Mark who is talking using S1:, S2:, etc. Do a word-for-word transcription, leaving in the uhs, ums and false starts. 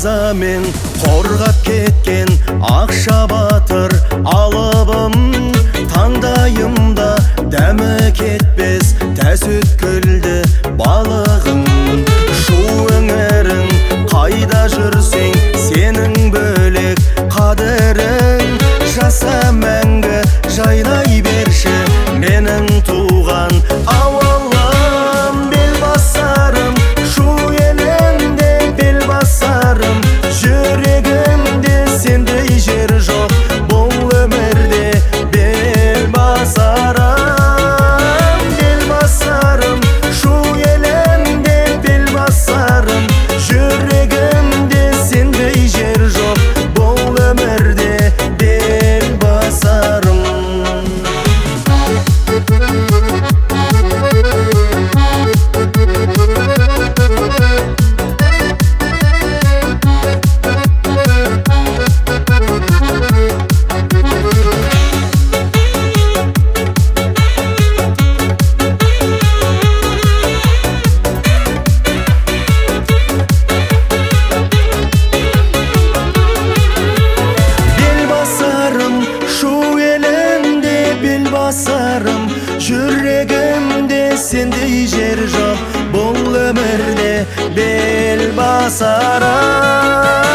S1: ызамен қорғап кеткен ақша батыр алыбым, таңдайымда дәмі кетпес тәс өткілді балығың. Шу өңірің қайда жүрсең, сенің бөлек қадірің. Жаса мәңгі жайнай берші менің туған ауылым. Бел басарым шу еліңде, бел басарым жүрегімде, сендей жер жоқ бұл өмірде. Бел басарым, бел басарым шу еліңде, бел басарым жүрегімде, сендей жер жоқ бұл өмірде. Бел басарым. Басарым жүрегімде, сендей жер жоқ бұл өмірде. Бел басарым.